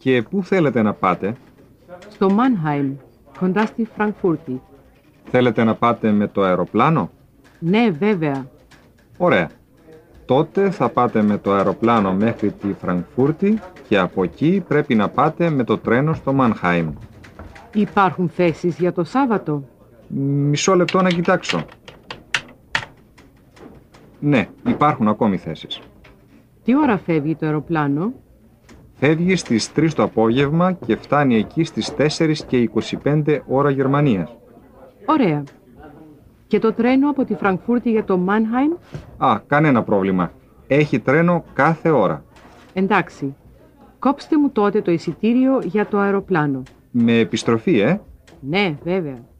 Και πού θέλετε να πάτε? Στο Μάνχαιμ, κοντά στη Φραγκφούρτη. Θέλετε να πάτε με το αεροπλάνο? Ναι, βέβαια. Ωραία. Τότε θα πάτε με το αεροπλάνο μέχρι τη Φραγκφούρτη και από εκεί πρέπει να πάτε με το τρένο στο Μάνχαιμ. Υπάρχουν θέσεις για το Σάββατο? Μισό λεπτό να κοιτάξω. Ναι, υπάρχουν ακόμη θέσεις. Τι ώρα φεύγει το αεροπλάνο? Φεύγει στις 3 το απόγευμα και φτάνει εκεί στις 4 και 25 ώρα Γερμανίας. Ωραία. Και το τρένο από τη Φραγκφούρτη για το Μάνχαιμ? Κανένα πρόβλημα. Έχει τρένο κάθε ώρα. Εντάξει. Κόψτε μου τότε το εισιτήριο για το αεροπλάνο. Με επιστροφή, Ναι, βέβαια.